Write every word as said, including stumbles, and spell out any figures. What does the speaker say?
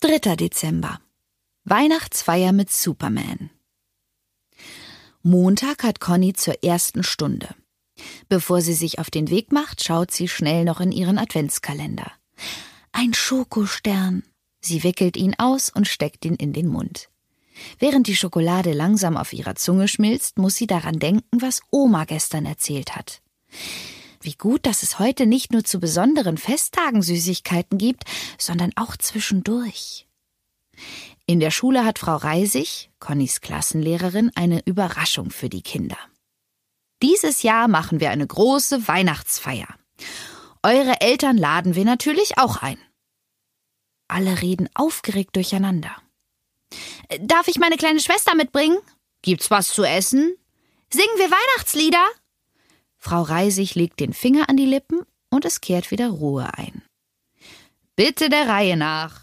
dritter Dezember. Weihnachtsfeier mit Superman. Montag hat Conny zur ersten Stunde. Bevor sie sich auf den Weg macht, schaut sie schnell noch in ihren Adventskalender. Ein Schokostern. Sie wickelt ihn aus und steckt ihn in den Mund. Während die Schokolade langsam auf ihrer Zunge schmilzt, muss sie daran denken, was Oma gestern erzählt hat. Wie gut, dass es heute nicht nur zu besonderen Festtagen Süßigkeiten gibt, sondern auch zwischendurch. In der Schule hat Frau Reisig, Connys Klassenlehrerin, eine Überraschung für die Kinder. Dieses Jahr machen wir eine große Weihnachtsfeier. Eure Eltern laden wir natürlich auch ein. Alle reden aufgeregt durcheinander. Darf ich meine kleine Schwester mitbringen? Gibt's was zu essen? Singen wir Weihnachtslieder? Frau Reisig legt den Finger an die Lippen und es kehrt wieder Ruhe ein. Bitte der Reihe nach.